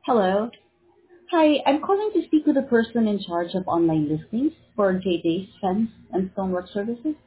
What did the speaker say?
Hello. Hi, I'm calling to speak with the person in charge of online listings for JJ's Fence and Stonework Services.